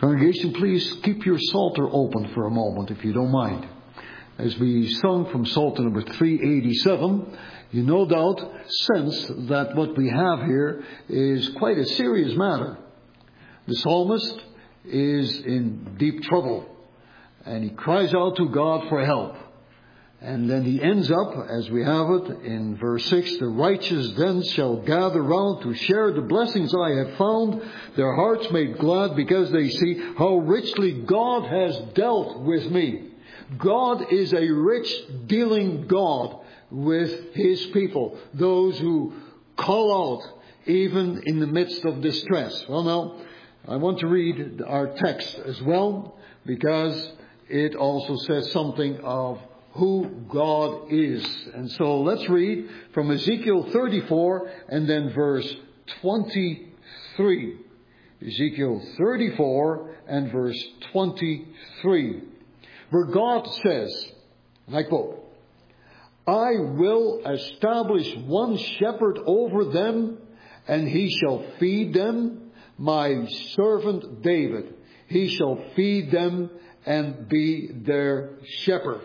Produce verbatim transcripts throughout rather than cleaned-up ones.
Congregation, please keep your Psalter open for a moment, if you don't mind. As we sung from Psalter number three eighty-seven, you no doubt sense that what we have here is quite a serious matter. The psalmist is in deep trouble, and he cries out to God for help. And then he ends up, as we have it in verse six, the righteous then shall gather round to share the blessings I have found, their hearts made glad because they see how richly God has dealt with me. God is a rich dealing God with His people, those who call out even in the midst of distress. Well, now, I want to read our text as well, because it also says something of who God is. And so let's read from Ezekiel thirty-four and then verse twenty-three. Ezekiel thirty-four and verse twenty-three. Where God says, and I quote, I will establish one shepherd over them, and he shall feed them, my servant David. He shall feed them and be their shepherd.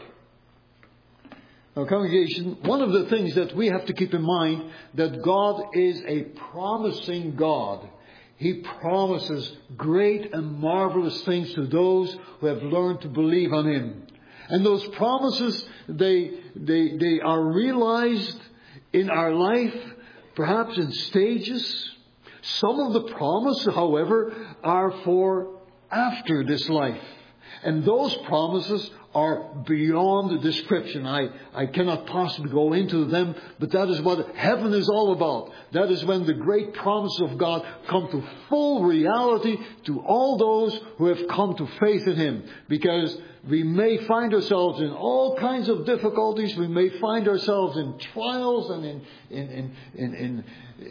Now, congregation, one of the things that we have to keep in mind, that God is a promising God. He promises great and marvelous things to those who have learned to believe on Him. And those promises, they, they, they are realized in our life, perhaps in stages. Some of the promises, however, are for after this life. And those promises are beyond the description. I, I cannot possibly go into them, but that is what heaven is all about. That is when the great promises of God come to full reality to all those who have come to faith in Him. Because we may find ourselves in all kinds of difficulties. We may find ourselves in trials and in, in, in, in, in,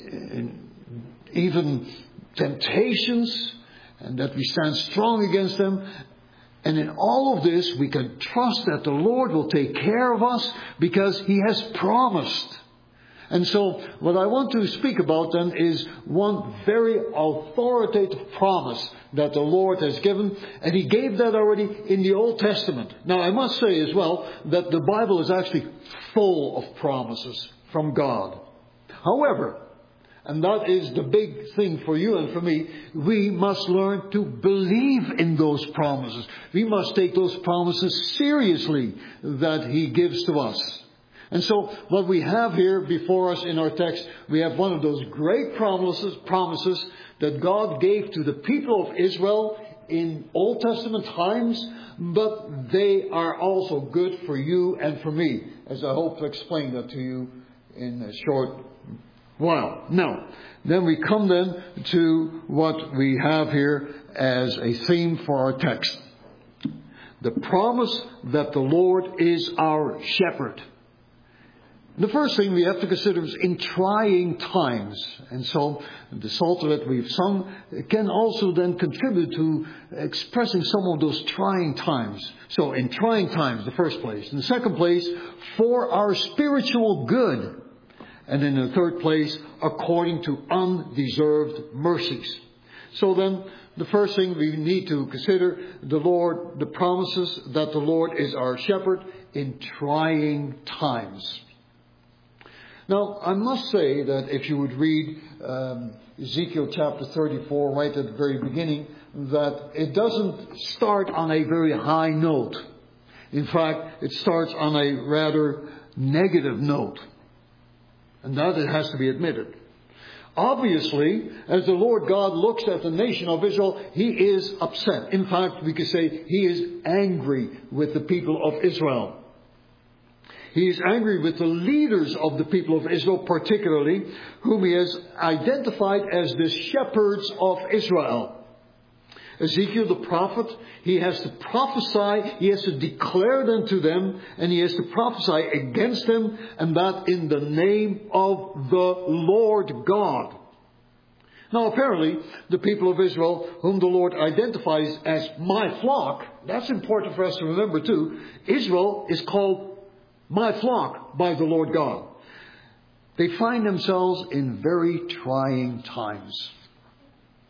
in even temptations, and that we stand strong against them. And in all of this, we can trust that the Lord will take care of us because He has promised. And so, what I want to speak about then is one very authoritative promise that the Lord has given. And He gave that already in the Old Testament. Now, I must say as well that the Bible is actually full of promises from God. However, and that is the big thing for you and for me, we must learn to believe in those promises. We must take those promises seriously that He gives to us. And so what we have here before us in our text, we have one of those great promises, promises that God gave to the people of Israel in Old Testament times, but they are also good for you and for me, as I hope to explain that to you in a short Wow. Now, then we come then to what we have here as a theme for our text. The promise that the Lord is our shepherd. The first thing we have to consider is in trying times. And so the Psalter that we've sung can also then contribute to expressing some of those trying times. So in trying times, the first place. In the second place, for our spiritual good. And in the third place, according to undeserved mercies. So then, the first thing we need to consider, the Lord, the promises that the Lord is our shepherd in trying times. Now, I must say that if you would read um, Ezekiel chapter thirty-four right at the very beginning, that it doesn't start on a very high note. In fact, it starts on a rather negative note. And that it has to be admitted. Obviously, as the Lord God looks at the nation of Israel, He is upset. In fact, we could say He is angry with the people of Israel. He is angry with the leaders of the people of Israel, particularly, whom He has identified as the shepherds of Israel. Ezekiel the prophet, he has to prophesy, he has to declare them to them, and he has to prophesy against them, and that in the name of the Lord God. Now apparently, the people of Israel, whom the Lord identifies as my flock, that's important for us to remember too. Israel is called my flock by the Lord God. They find themselves in very trying times.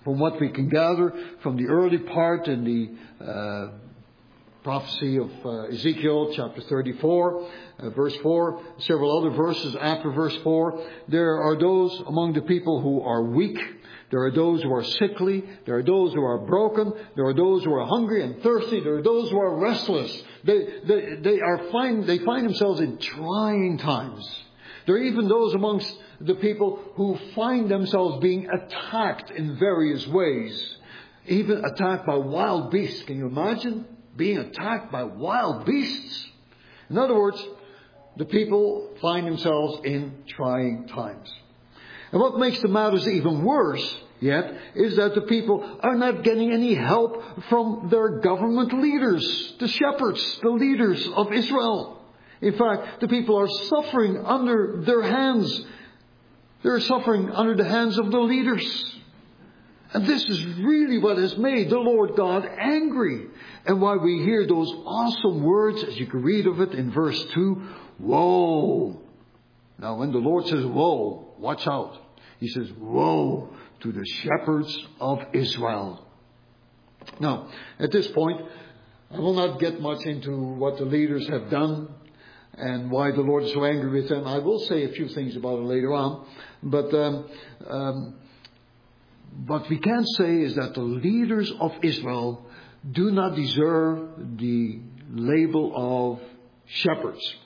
From what we can gather from the early part in the uh, prophecy of uh, Ezekiel chapter thirty-four, uh, verse four, several other verses after verse four, there are those among the people who are weak. There are those who are sickly. There are those who are broken. There are those who are hungry and thirsty. There are those who are restless. They, they, they are find, they find themselves in trying times. There are even those amongst the people who find themselves being attacked in various ways. Even attacked by wild beasts. Can you imagine being attacked by wild beasts? In other words, the people find themselves in trying times. And what makes the matters even worse yet is that the people are not getting any help from their government leaders, the shepherds, the leaders of Israel. In fact, the people are suffering under their hands. They're suffering under the hands of the leaders. And this is really what has made the Lord God angry. And why we hear those awesome words, as you can read of it in verse two, woe. Now when the Lord says woe, watch out. He says, woe to the shepherds of Israel. Now, at this point, I will not get much into what the leaders have done and why the Lord is so angry with them. I will say a few things about it later on. But um, um, what we can say is that the leaders of Israel do not deserve the label of shepherds.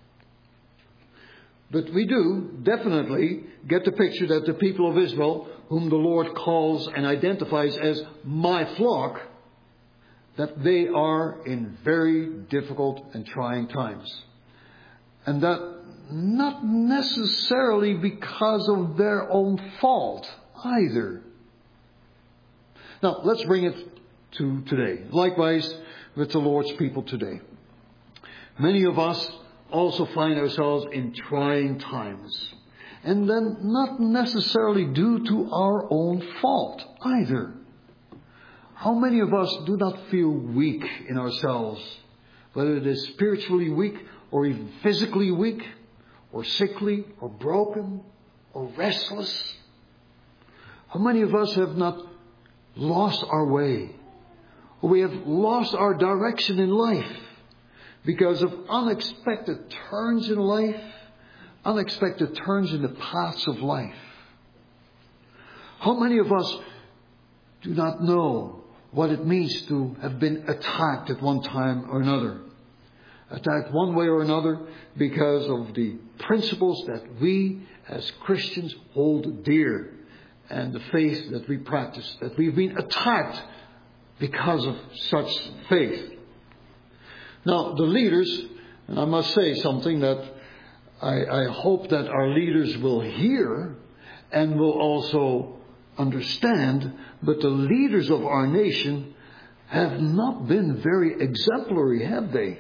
But we do definitely get the picture that the people of Israel, whom the Lord calls and identifies as my flock, that they are in very difficult and trying times. And that not necessarily because of their own fault either. Now, let's bring it to today. Likewise with the Lord's people today. Many of us also find ourselves in trying times. And then not necessarily due to our own fault either. How many of us do not feel weak in ourselves? Whether it is spiritually weak or even physically weak or sickly or broken or restless. How many of us have not lost our way? Or we have lost our direction in life because of unexpected turns in life, unexpected turns in the paths of life. How many of us do not know what it means to have been attacked at one time or another? Attacked one way or another because of the principles that we as Christians hold dear and the faith that we practice, that we've been attacked because of such faith. Now, the leaders, and I must say something that I, I hope that our leaders will hear and will also understand, but the leaders of our nation have not been very exemplary, have they?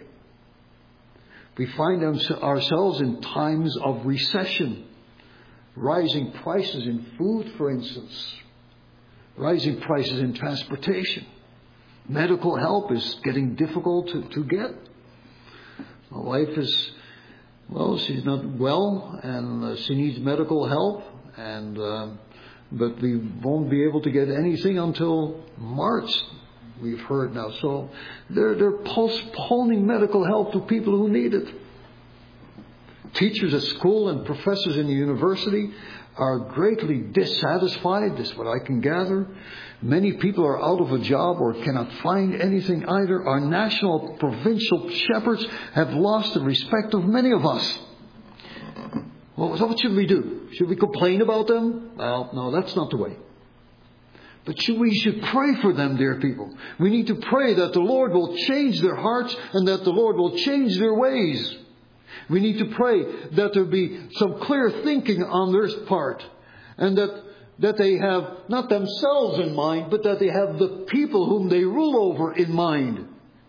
We find ourselves in times of recession, rising prices in food, for instance, rising prices in transportation. Medical help is getting difficult to, to get. My wife is, well, she's not well and uh, she needs medical help, and uh, but we won't be able to get anything until March, we've heard now. So they're, they're postponing medical help to people who need it. Teachers at school and professors in the university are greatly dissatisfied. This is what I can gather. Many people are out of a job or cannot find anything either. Our national, provincial shepherds have lost the respect of many of us. Well, so what should we do? Should we complain about them? Well, no, that's not the way. But should, we should pray for them, dear people. We need to pray that the Lord will change their hearts and that the Lord will change their ways. We need to pray that there be some clear thinking on their part, and that, that they have not themselves in mind, but that they have the people whom they rule over in mind.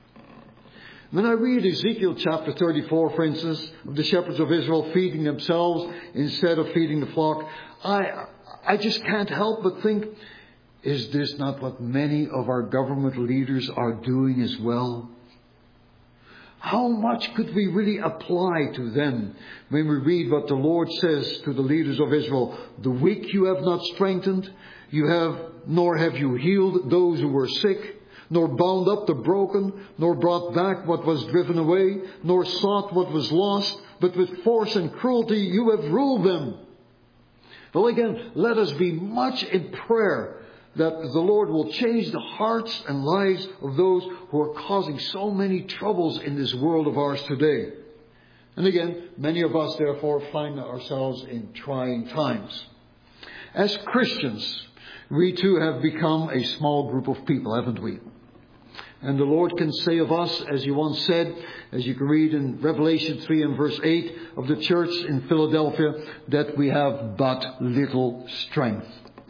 When I read Ezekiel chapter thirty-four, for instance, of the shepherds of Israel feeding themselves instead of feeding the flock, I, I just can't help but think, is this not what many of our government leaders are doing as well? How much could we really apply to them when we read what the Lord says to the leaders of Israel? The weak you have not strengthened, you have, nor have you healed those who were sick, nor bound up the broken, nor brought back what was driven away, nor sought what was lost, but with force and cruelty you have ruled them. Well, again, let us be much in prayer that the Lord will change the hearts and lives of those who are causing so many troubles in this world of ours today. And again, many of us therefore find ourselves in trying times. As Christians, we too have become a small group of people, haven't we? And the Lord can say of us, as He once said, as you can read in Revelation three and verse eight of the church in Philadelphia, that we have but little strength.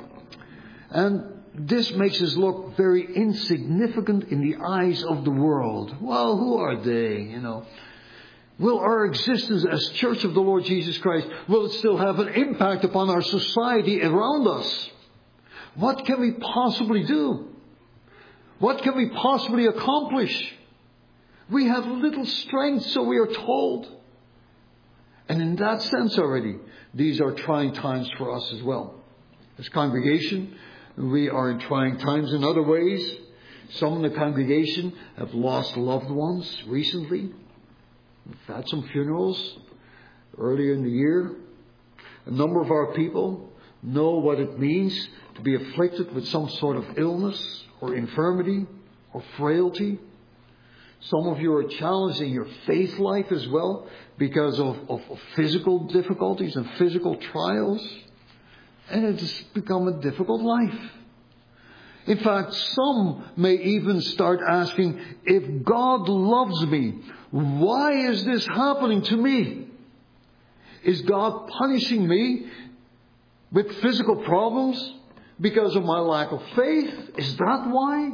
And this makes us look very insignificant in the eyes of the world. Well, who are they, you know? Will our existence as Church of the Lord Jesus Christ, will it still have an impact upon our society around us? What can we possibly do? What can we possibly accomplish? We have little strength, so we are told. And in that sense already, these are trying times for us as well. As congregation, we are in trying times in other ways. Some in the congregation have lost loved ones recently. We've had some funerals earlier in the year. A number of our people know what it means to be afflicted with some sort of illness or infirmity or frailty. Some of you are challenged in your faith life as well because of, of, of physical difficulties and physical trials. And it has become a difficult life. In fact, some may even start asking, if God loves me, why is this happening to me? Is God punishing me with physical problems because of my lack of faith? Is that why?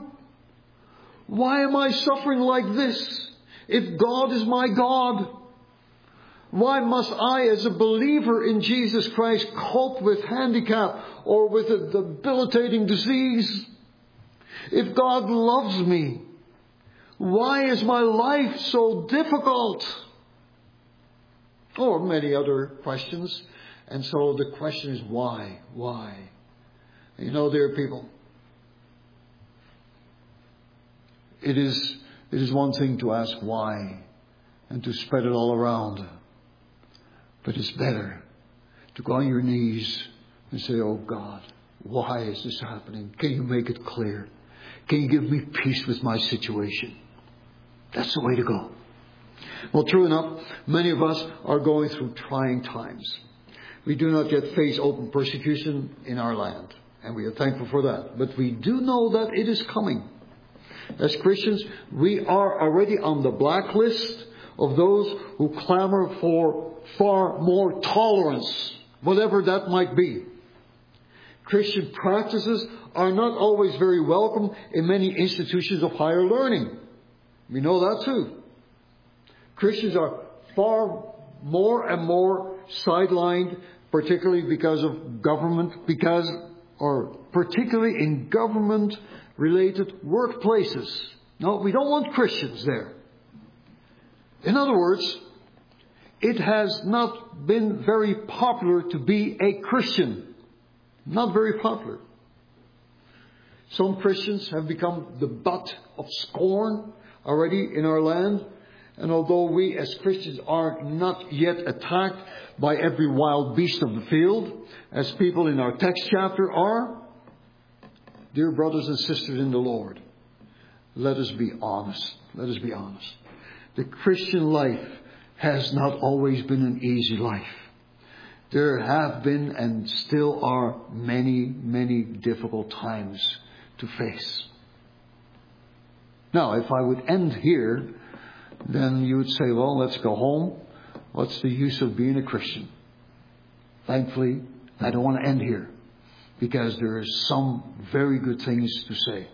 Why am I suffering like this? If God is my God, why must I, as a believer in Jesus Christ, cope with handicap or with a debilitating disease? If God loves me, why is my life so difficult? Or many other questions. And so the question is why? Why? You know, dear people, it is, it is one thing to ask why and to spread it all around. But it's better to go on your knees and say, oh God, why is this happening? Can you make it clear? Can you give me peace with my situation? That's the way to go. Well, true enough, many of us are going through trying times. We do not yet face open persecution in our land, and we are thankful for that. But we do know that it is coming. As Christians, we are already on the blacklist of those who clamor for far more tolerance, whatever that might be. Christian practices are not always very welcome in many institutions of higher learning. We know that too. Christians are far more and more sidelined, particularly because of government, because, or particularly in government-related workplaces. No, we don't want Christians there. In other words, it has not been very popular to be a Christian. Not very popular. Some Christians have become the butt of scorn already in our land. And although we as Christians are not yet attacked by every wild beast of the field, as people in our text chapter are, dear brothers and sisters in the Lord, let us be honest. Let us be honest. The Christian life has not always been an easy life. There have been and still are many, many difficult times to face. Now, if I would end here, then you would say, well, let's go home. What's the use of being a Christian? Thankfully, I don't want to end here, because there are some very good things to say.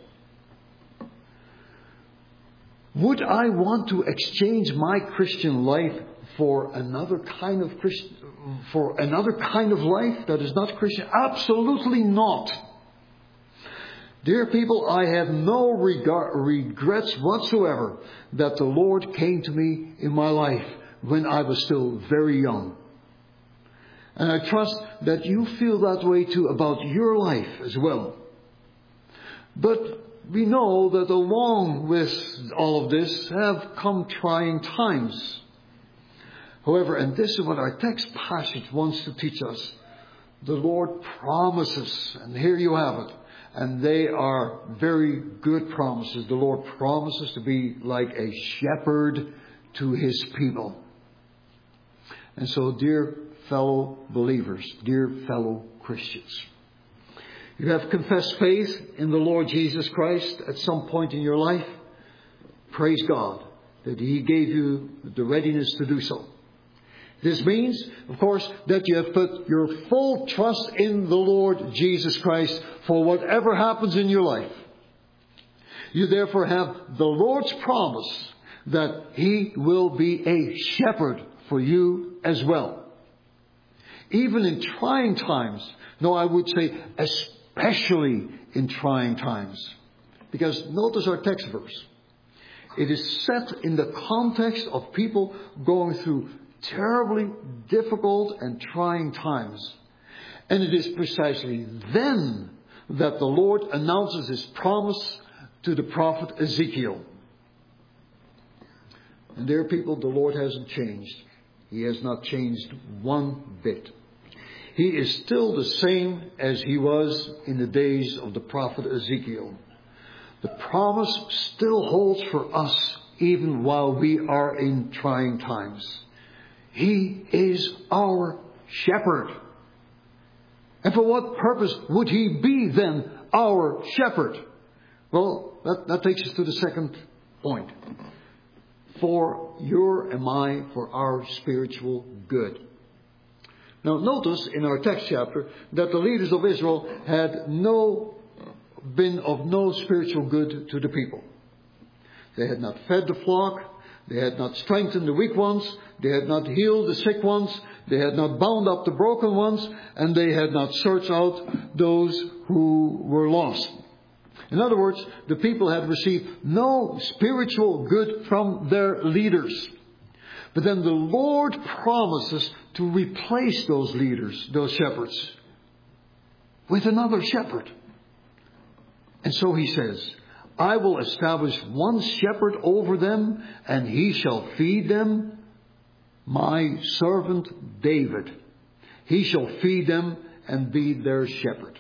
Would I want to exchange my Christian life for another kind of Christian, for another kind of life that is not Christian? Absolutely not. Dear people, I have no regard, regrets whatsoever that the Lord came to me in my life when I was still very young. And I trust that you feel that way too about your life as well. But we know that along with all of this have come trying times. However, and this is what our text passage wants to teach us, the Lord promises, and here you have it, and they are very good promises. The Lord promises to be like a shepherd to His people. And so, dear fellow believers, dear fellow Christians, you have confessed faith in the Lord Jesus Christ at some point in your life. Praise God that He gave you the readiness to do so. This means, of course, that you have put your full trust in the Lord Jesus Christ for whatever happens in your life. You therefore have the Lord's promise that He will be a shepherd for you as well. Even in trying times, no, I would say especially in trying times. Because notice our text verse. It is set in the context of people going through terribly difficult and trying times. And it is precisely then that the Lord announces His promise to the prophet Ezekiel. And dear people, the Lord hasn't changed. He has not changed one bit. He is still the same as He was in the days of the prophet Ezekiel. The promise still holds for us even while we are in trying times. He is our shepherd. And for what purpose would He be then our shepherd? Well, that, that takes us to the second point. For your and my, for our spiritual good. Now notice in our text chapter that the leaders of Israel had no, been of no spiritual good to the people. They had not fed the flock. They had not strengthened the weak ones. They had not healed the sick ones. They had not bound up the broken ones. And they had not searched out those who were lost. In other words, the people had received no spiritual good from their leaders. But then the Lord promises to replace those leaders, those shepherds, with another shepherd. And so He says, I will establish one shepherd over them, and he shall feed them, my servant David. He shall feed them and be their shepherd.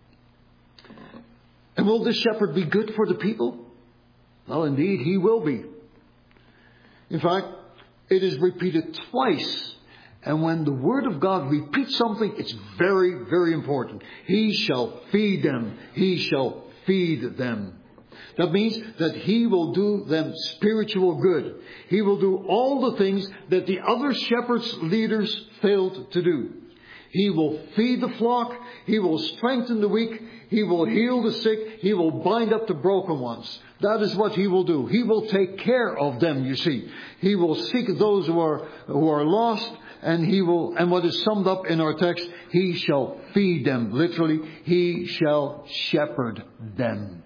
And will this shepherd be good for the people? Well, indeed, he will be. In fact, it is repeated twice. And when the Word of God repeats something, it's very, very important. He shall feed them. He shall feed them. That means that He will do them spiritual good. He will do all the things that the other shepherds' leaders failed to do. He will feed the flock. He will strengthen the weak. He will heal the sick. He will bind up the broken ones. That is what He will do. He will take care of them, you see. He will seek those who are, who are lost. And He will, and what is summed up in our text, He shall feed them. Literally, He shall shepherd them.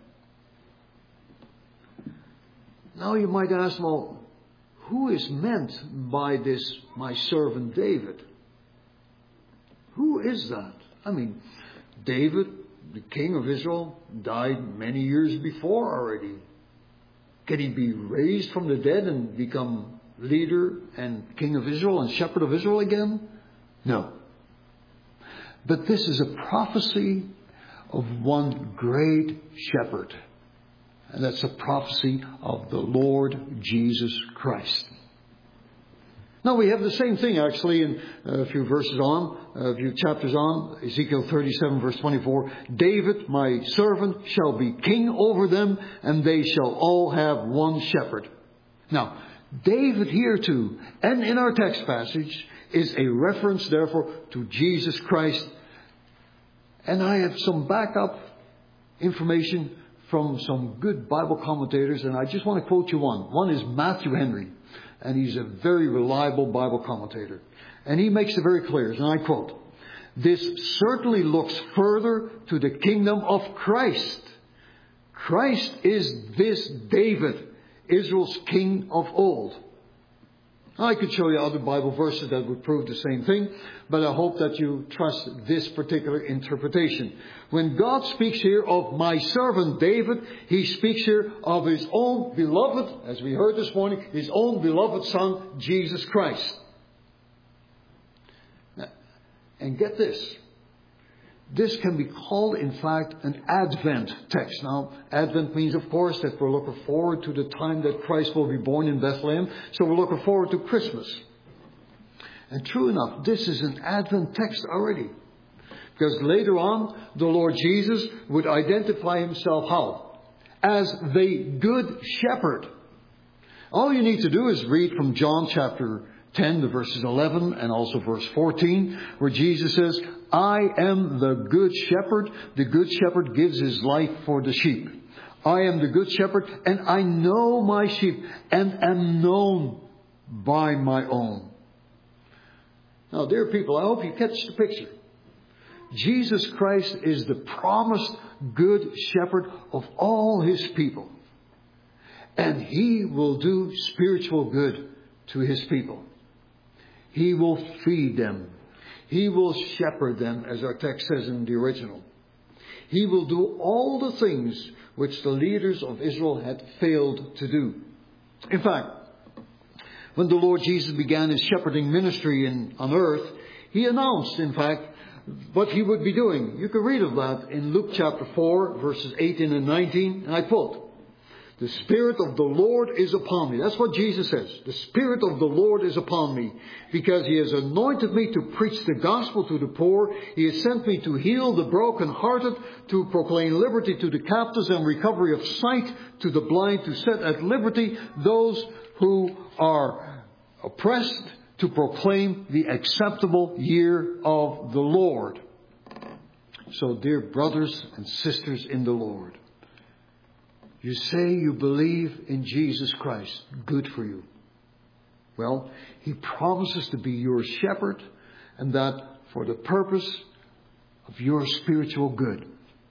Now you might ask, well, who is meant by this, my servant David? Who is that? I mean, David, the king of Israel, died many years before already. Can he be raised from the dead and become leader and king of Israel and shepherd of Israel again? No. But this is a prophecy of one great shepherd. And that's a prophecy of the Lord Jesus Christ. Now we have the same thing actually in a few verses on, a few chapters on, Ezekiel thirty-seven verse twenty-four. David, my servant, shall be king over them, and they shall all have one shepherd. Now, David here too, and in our text passage, is a reference therefore to Jesus Christ. And I have some backup information from some good Bible commentators, and I just want to quote you one. One is Matthew Henry, and he's a very reliable Bible commentator. And he makes it very clear, and I quote, "This certainly looks further to the kingdom of Christ Christ is this David, Israel's king of old. I could show you other Bible verses that would prove the same thing, but I hope that you trust this particular interpretation. When God speaks here of my servant David, He speaks here of His own beloved, as we heard this morning, His own beloved Son, Jesus Christ. And get this. This can be called, in fact, an Advent text. Now, Advent means, of course, that we're looking forward to the time that Christ will be born in Bethlehem. So we're looking forward to Christmas. And true enough, this is an Advent text already. Because later on, the Lord Jesus would identify Himself how? As the Good Shepherd. All you need to do is read from John chapter ten, the verses eleven and also verse fourteen, where Jesus says, I am the good shepherd. The good shepherd gives his life for the sheep. I am the good shepherd, and I know my sheep and am known by my own. Now, dear people, I hope you catch the picture. Jesus Christ is the promised good shepherd of all His people. And He will do spiritual good to His people. He will feed them. He will shepherd them, as our text says in the original. He will do all the things which the leaders of Israel had failed to do. In fact, when the Lord Jesus began His shepherding ministry in, on earth, He announced, in fact, what He would be doing. You can read of that in Luke chapter four, verses eighteen and nineteen, and I quote, the Spirit of the Lord is upon me. That's what Jesus says. The Spirit of the Lord is upon me, because He has anointed me to preach the gospel to the poor. He has sent me to heal the brokenhearted, to proclaim liberty to the captives and recovery of sight to the blind, to set at liberty those who are oppressed, to proclaim the acceptable year of the Lord. So, dear brothers and sisters in the Lord, you say you believe in Jesus Christ. Good for you. Well, He promises to be your shepherd, and that for the purpose of your spiritual good.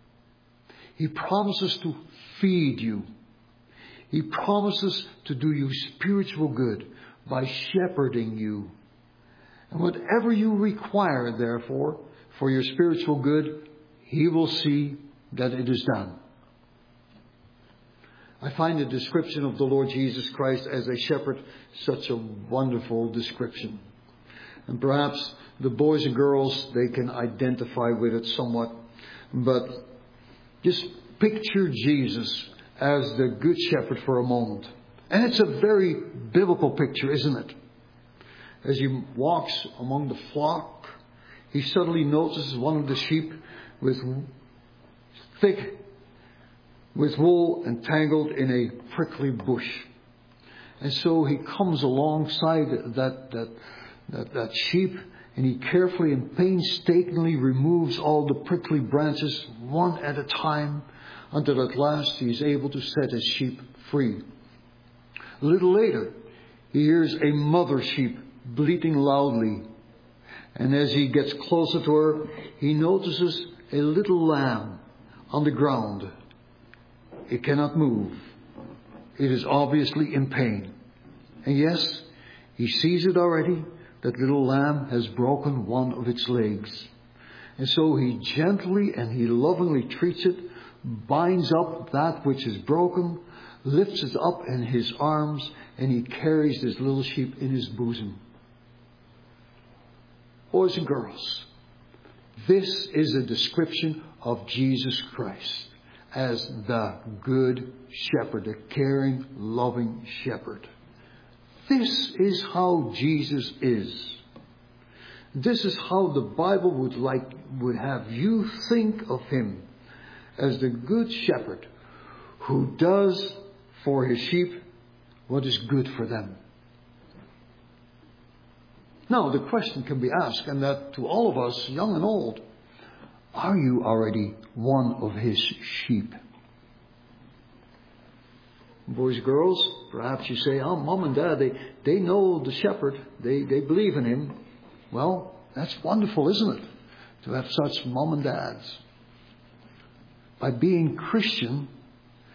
He promises to feed you. He promises to do you spiritual good by shepherding you. And whatever you require, therefore, for your spiritual good, He will see that it is done. I find the description of the Lord Jesus Christ as a shepherd such a wonderful description. And perhaps the boys and girls, they can identify with it somewhat. But just picture Jesus as the good shepherd for a moment. And it's a very biblical picture, isn't it? As He walks among the flock, He suddenly notices one of the sheep with thick with wool entangled in a prickly bush. And so He comes alongside that, that, that, that sheep, and He carefully and painstakingly removes all the prickly branches one at a time, until at last He is able to set His sheep free. A little later, He hears a mother sheep bleating loudly. And as He gets closer to her, He notices a little lamb on the ground. It cannot move. It is obviously in pain. And yes, He sees it already. That little lamb has broken one of its legs. And so He gently and He lovingly treats it, binds up that which is broken, lifts it up in His arms, and He carries this little sheep in His bosom. Boys and girls, this is a description of Jesus Christ as the good shepherd, the caring, loving shepherd. This is how Jesus is. This is how the Bible would like would have you think of Him, as the good shepherd who does for His sheep what is good for them. Now, the question can be asked, and that to all of us, young and old, are you already one of His sheep? Boys, girls, perhaps you say, oh, Mom and Dad, they, they know the shepherd. They, they believe in Him. Well, that's wonderful, isn't it? To have such mom and dads. By being Christian,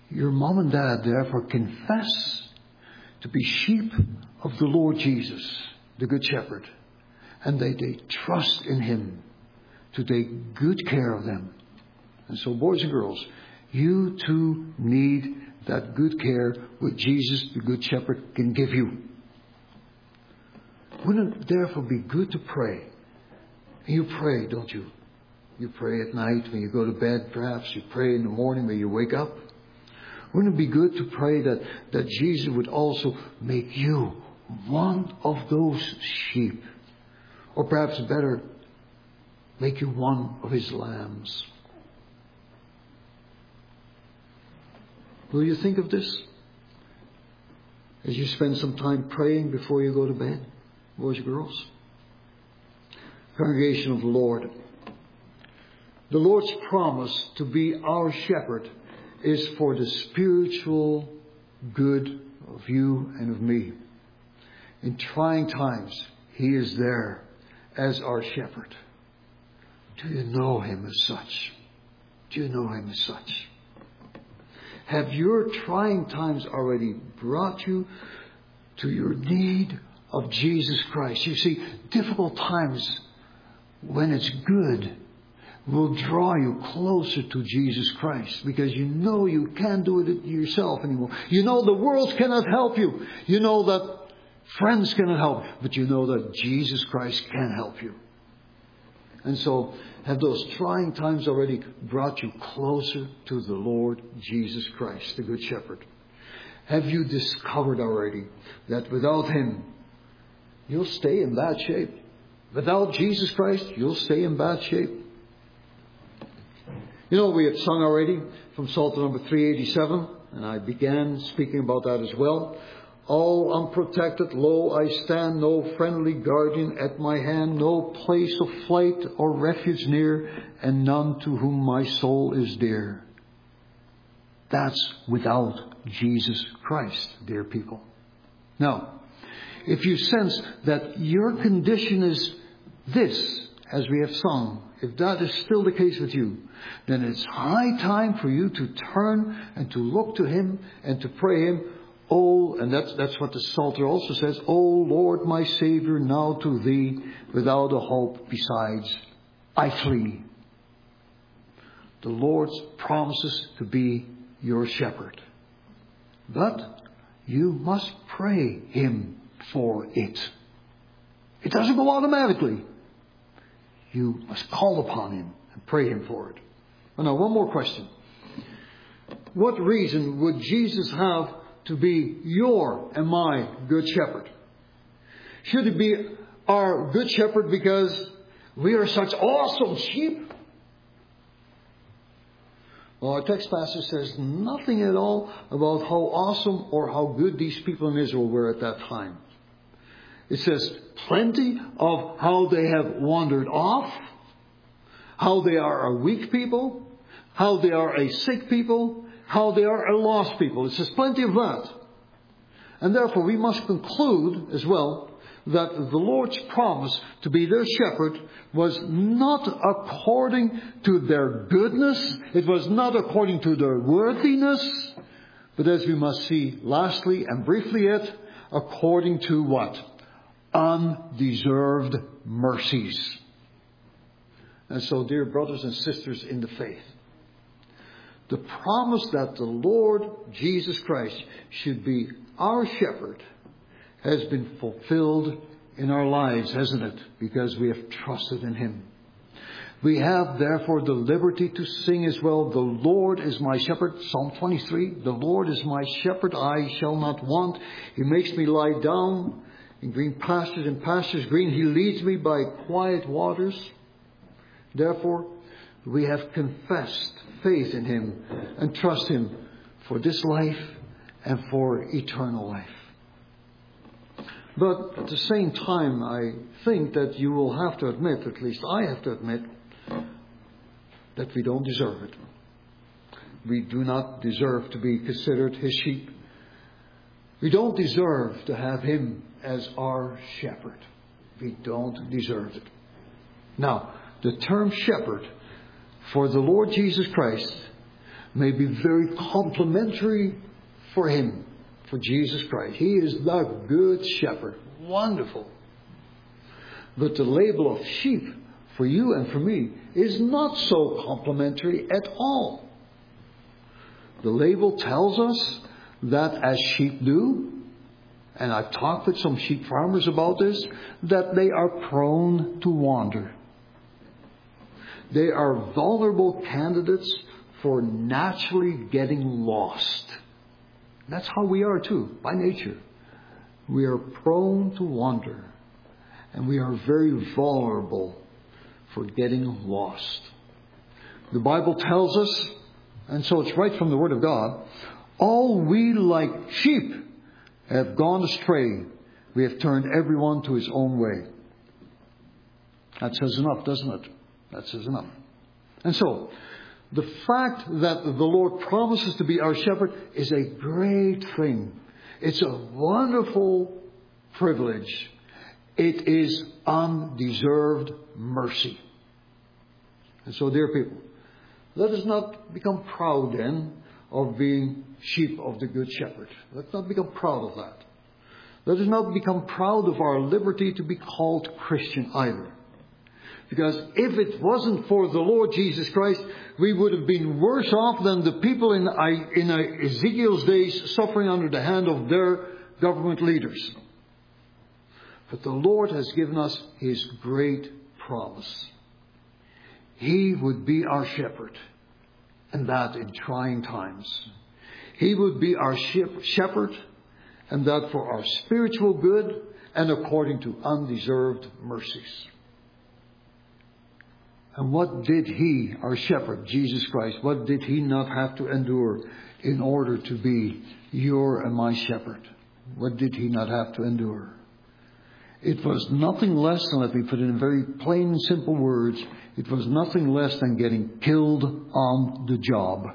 Your mom and dad therefore confess to be sheep of the Lord Jesus, the Good Shepherd. And they, they trust in Him to take good care of them. And so, boys and girls, you too need that good care which Jesus, the Good Shepherd, can give you. Wouldn't it therefore be good to pray? And you pray, don't you? You pray at night when you go to bed, perhaps. You pray in the morning when you wake up. Wouldn't it be good to pray that, that Jesus would also make you one of those sheep? Or perhaps better, make you one of His lambs. Will you think of this as you spend some time praying before you go to bed, boys and girls? Congregation of the Lord, the Lord's promise to be our shepherd is for the spiritual good of you and of me. In trying times, He is there as our shepherd. Do you know Him as such? Do you know Him as such? Have your trying times already brought you to your need of Jesus Christ? You see, difficult times, when it's good, will draw you closer to Jesus Christ, because you know you can't do it yourself anymore. You know the world cannot help you. You know that friends cannot help, but you know that Jesus Christ can help you. And so, have those trying times already brought you closer to the Lord Jesus Christ, the Good Shepherd? Have you discovered already that without Him, you'll stay in bad shape? Without Jesus Christ, you'll stay in bad shape. You know, we have sung already from Psalter number three eighty-seven, and I began speaking about that as well. All unprotected, lo, I stand, no friendly guardian at my hand, no place of flight or refuge near, and none to whom my soul is dear. That's without Jesus Christ, dear people. Now, if you sense that your condition is this, as we have sung, if that is still the case with you, then it's high time for you to turn and to look to Him and to pray Him. Oh, and that's, that's what the Psalter also says. Oh Lord, my Savior, now to Thee, without a hope besides, I flee. The Lord promises to be your shepherd. But you must pray Him for it. It doesn't go automatically. You must call upon Him and pray Him for it. Well, now, one more question. What reason would Jesus have to be your and my Good Shepherd? Should He be our Good Shepherd because we are such awesome sheep? Well, our text passage says nothing at all about how awesome or how good these people in Israel were at that time. It says plenty of how they have wandered off, how they are a weak people, how they are a sick people, how they are a lost people. It says plenty of that. And therefore we must conclude as well that the Lord's promise to be their shepherd was not according to their goodness. It was not according to their worthiness. But as we must see lastly and briefly yet, according to what? Undeserved mercies. And so, dear brothers and sisters in the faith, the promise that the Lord Jesus Christ should be our shepherd has been fulfilled in our lives, hasn't it? Because we have trusted in Him. We have therefore the liberty to sing as well, the Lord is my shepherd, Psalm twenty-three, the Lord is my shepherd, I shall not want. He makes me lie down in green pastures and pastures green. He leads me by quiet waters. Therefore, we have confessed faith in Him and trust Him for this life and for eternal life. But at the same time, I think that you will have to admit, at least I have to admit, that we don't deserve it. We do not deserve to be considered His sheep. We don't deserve to have Him as our shepherd. We don't deserve it. Now, the term shepherd for the Lord Jesus Christ may be very complimentary for Him, for Jesus Christ. He is the Good Shepherd. Wonderful. But the label of sheep for you and for me is not so complimentary at all. The label tells us that as sheep do, and I've talked with some sheep farmers about this, that they are prone to wander. They are vulnerable candidates for naturally getting lost. That's how we are too, by nature. We are prone to wander. And we are very vulnerable for getting lost. The Bible tells us, and so it's right from the Word of God, all we like sheep have gone astray. We have turned everyone to his own way. That says enough, doesn't it? That says enough. And so, the fact that the Lord promises to be our shepherd is a great thing. It's a wonderful privilege. It is undeserved mercy. And so, dear people, let us not become proud then of being sheep of the Good Shepherd. Let's not become proud of that. Let us not become proud of our liberty to be called Christian either. Because if it wasn't for the Lord Jesus Christ, we would have been worse off than the people in, in Ezekiel's days suffering under the hand of their government leaders. But the Lord has given us His great promise. He would be our shepherd, and that in trying times. He would be our shepherd, and that for our spiritual good and according to undeserved mercies. And what did He, our shepherd, Jesus Christ, what did He not have to endure in order to be your and my shepherd? What did He not have to endure? It was nothing less than, let me put it in very plain and simple words, it was nothing less than getting killed on the job.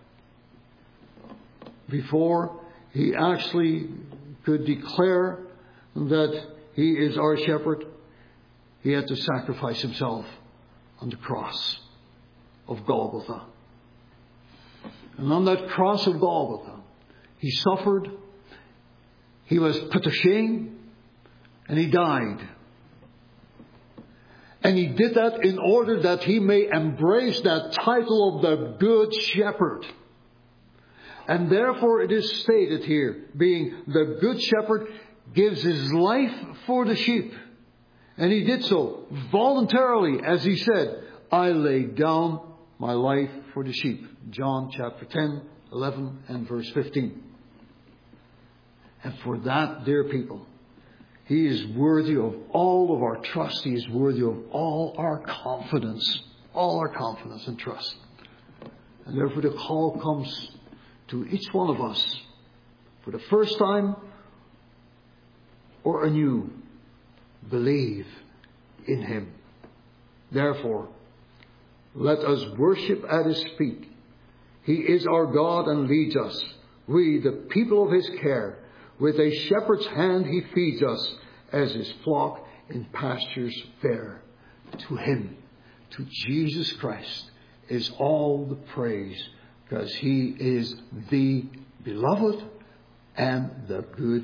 Before He actually could declare that He is our shepherd, He had to sacrifice Himself on the cross of Golgotha. And on that cross of Golgotha, He suffered, He was put to shame, and He died. And He did that in order that He may embrace that title of the Good Shepherd. And therefore it is stated here, being the Good Shepherd gives His life for the sheep. And He did so voluntarily, as He said, I lay down my life for the sheep. John chapter ten, eleven and verse fifteen. And for that, dear people, He is worthy of all of our trust. He is worthy of all our confidence. All our confidence and trust. And therefore the call comes to each one of us for the first time or anew. Believe in Him. Therefore, let us worship at His feet. He is our God and leads us. We, the people of His care, with a shepherd's hand He feeds us as His flock in pastures fair. To Him, to Jesus Christ, is all the praise, because He is the beloved and the good